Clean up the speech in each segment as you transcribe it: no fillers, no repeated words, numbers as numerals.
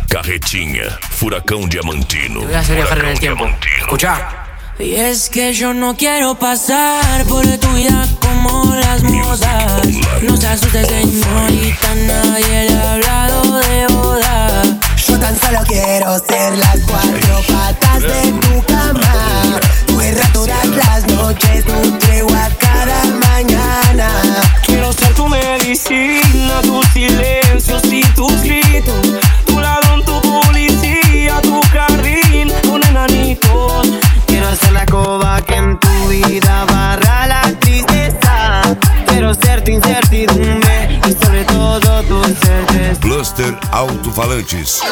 Carretinha, Furacão Diamantino. Te voy a hacer viajar en el tiempo. Escuchá. Y es que yo no quiero pasar por tu vida como las modas. No se asuste, señorita, nadie le ha hablado de boda. Yo tan solo quiero ser las cuatro patas de tu cama. Tu guerra todas las noches, tu tregua cada mañana. Quiero ser tu medicina, tus silencios y tus gritos. Tu ladrón, tu policía, tu jardín con enanitos. Quiero ser la escoba que en tu vida barra la tristeza. Quiero ser tu incertidumbre y sobre todo tu certeza. Cluster Alto-Falantes.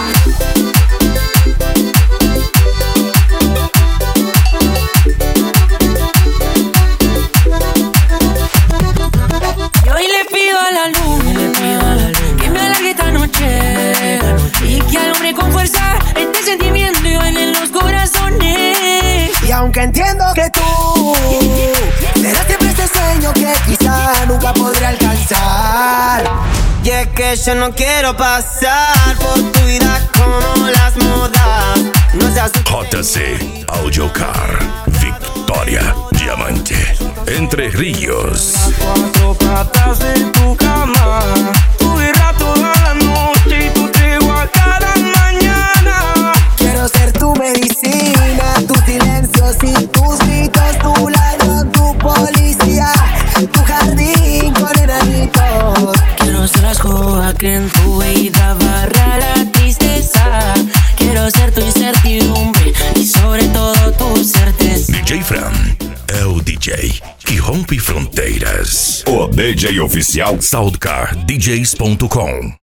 Y hoy le pido a la luna que me alargue esta noche y que alumbre con fuerza este sentimiento y baile en los corazones. Y aunque entiendo que tú serás siempre ese sueño que quizá nunca podré alcanzar. Y es que yo no quiero pasar por tu vida como las modas. No seas JC Audiocar, Victoria Diamante, Entre Ríos. cuatro patas de tu cama. Tu guerra toda la noche y tu tregua cada mañana. Quiero ser tu medicina, tus silencios y tus gritos. Tu ladrón, tu policía, tu jardín con enanitos. Quiero ser la escoba que en tu vida barra la tristeza. Quiero ser tu incertidumbre y sobre todo tu certeza. DJ Fran é o DJ que rompe fronteiras. O DJ oficial SoundCardDJs.com.